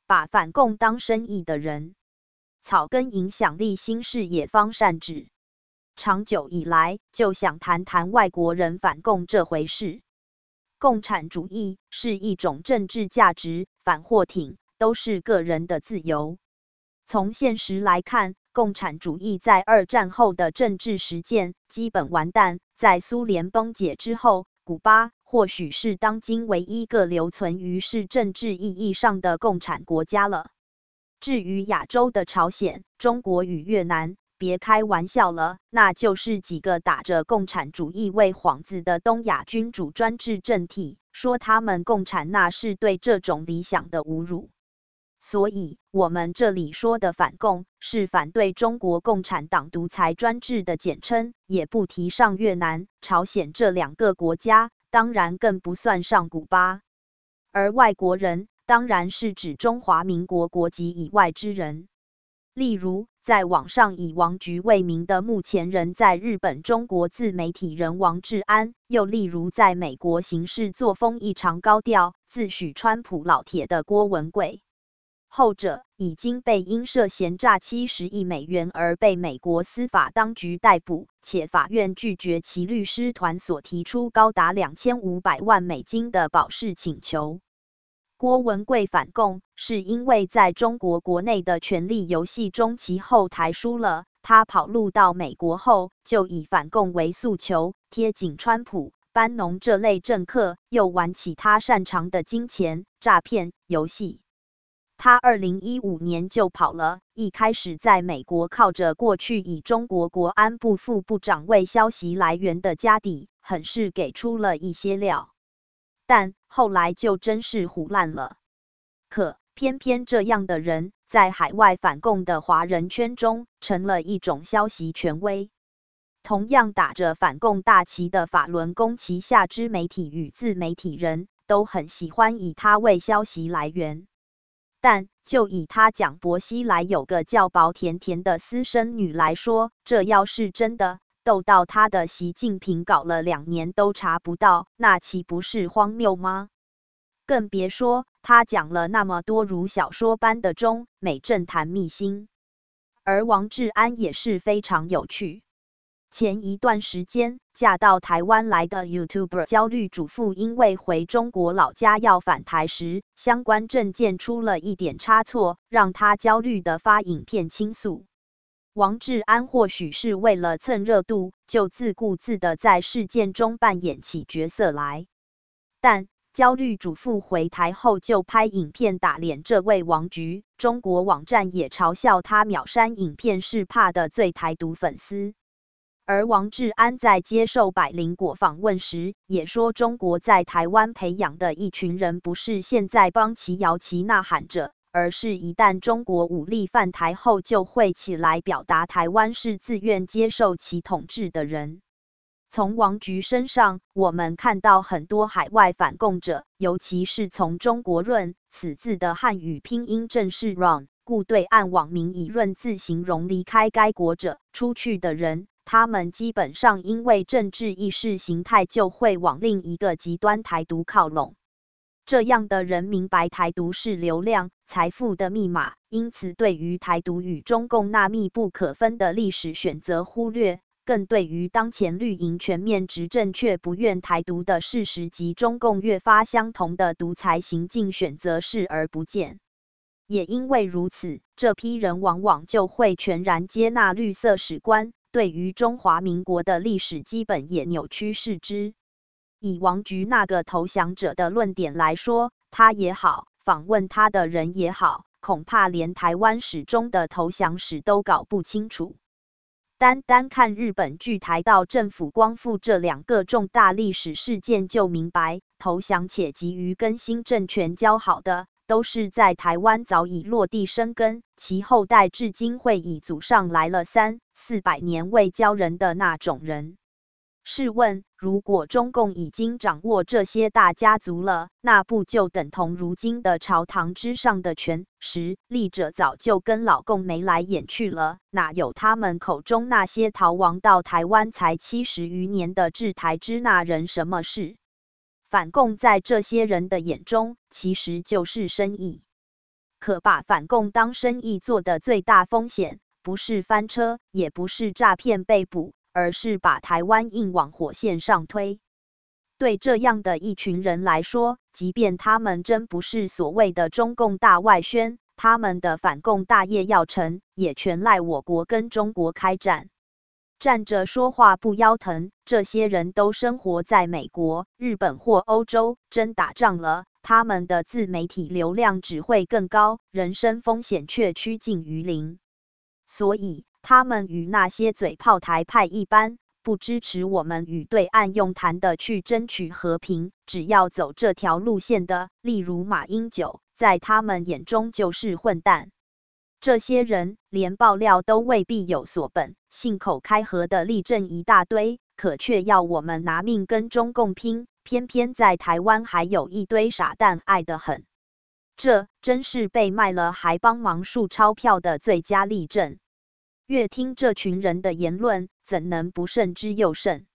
把反共当生意的人，草根影响力新事野方善治。长久以来，就想谈谈外国人反共这回事。共产主义是一种政治价值，反或挺都是个人的自由。从现实来看，共产主义在二战后的政治实践基本完蛋，在苏联崩解之后，古巴或许是当今唯一个留存于世政治意义上的共产国家了。至于亚洲的朝鲜、中国与越南，别开玩笑了，那就是几个打着共产主义为幌子的东亚君主专制政体，说他们共产那是对这种理想的侮辱。所以，我们这里说的反共，是反对中国共产党独裁专制的简称，也不提上越南、朝鲜这两个国家，当然更不算上古巴。而外国人，当然是指中华民国国籍以外之人。例如，在网上以王菊为名的目前人在日本中国自媒体人王志安，又例如在美国行事作风异常高调，自诩川普老铁的郭文贵。后者已经被因涉嫌诈70亿美元而被美国司法当局逮捕，且法院拒绝其律师团所提出高达2500万美金的保释请求。郭文贵反共，是因为在中国国内的权力游戏中其后台输了，他跑路到美国后，就以反共为诉求，贴紧川普、班农这类政客，又玩起他擅长的金钱、诈骗游戏。他2015年就跑了，一开始在美国靠着过去以中国国安部副部长为消息来源的家底，很是给出了一些料。但后来就真是唬烂了。可偏偏这样的人，在海外反共的华人圈中，成了一种消息权威。同样打着反共大旗的法轮功旗下之媒体与自媒体人，都很喜欢以他为消息来源。但就以他讲薄熙来有个叫薄甜甜的私生女来说，这要是真的，斗到他的习近平搞了2年都查不到，那岂不是荒谬吗？更别说他讲了那么多如小说般的中美政坛秘辛。而王志安也是非常有趣。前一段时间，嫁到台湾来的 YouTuber 焦虑主妇因为回中国老家要返台时，相关证件出了一点差错，让她焦虑地发影片倾诉。王志安或许是为了蹭热度，就自顾自地在事件中扮演起角色来。但焦虑主妇回台后就拍影片打脸这位王菊，中国网站也嘲笑他秒删影片是怕得罪台独粉丝。而王志安在接受百灵果访问时，也说中国在台湾培养的一群人不是现在帮其摇旗呐喊着，而是一旦中国武力犯台后就会起来表达台湾是自愿接受其统治的人。从王菊身上，我们看到很多海外反共者，尤其是从中国润此字的汉语拼音正是 run， 故对岸网民以润字形容离开该国者出去的人。他们基本上因为政治意识形态就会往另一个极端台独靠拢。这样的人明白台独是流量、财富的密码，因此对于台独与中共那密不可分的历史选择忽略，更对于当前绿营全面执政却不愿台独的事实及中共越发相同的独裁行径选择视而不见。也因为如此，这批人往往就会全然接纳绿色史观，对于中华民国的历史基本也扭曲视之。以王菊那个投降者的论点来说，他也好，访问他的人也好，恐怕连台湾史中的投降史都搞不清楚。单看日本据台道政府光复这2个重大历史事件就明白，投降且急于跟新政权交好的，都是在台湾早已落地生根，其后代至今会以祖上来了300-400年未交人的那种人。试问，如果中共已经掌握这些大家族了，那不就等同如今的朝堂之上的权实力者早就跟老共眉来眼去了，哪有他们口中那些逃亡到台湾才70余年的治台之那人什么事？反共在这些人的眼中，其实就是生意。 可把反共当生意做的最大风险，不是翻车，也不是诈骗被捕，而是把台湾硬往火线上推。对这样的一群人来说，即便他们真不是所谓的中共大外宣，他们的反共大业要成，也全赖我国跟中国开战。站着说话不腰疼，这些人都生活在美国、日本或欧洲，真打仗了，他们的自媒体流量只会更高，人身风险却趋近于零。所以，他们与那些嘴炮台派一般，不支持我们与对岸用谈的去争取和平，只要走这条路线的，例如马英九，在他们眼中就是混蛋。这些人连爆料都未必有所本，信口开河的例证一大堆，可却要我们拿命跟中共拼，偏偏在台湾还有一堆傻蛋爱得很。这真是被卖了还帮忙数钞票的最佳例证。越听这群人的言论，怎能不慎之又慎？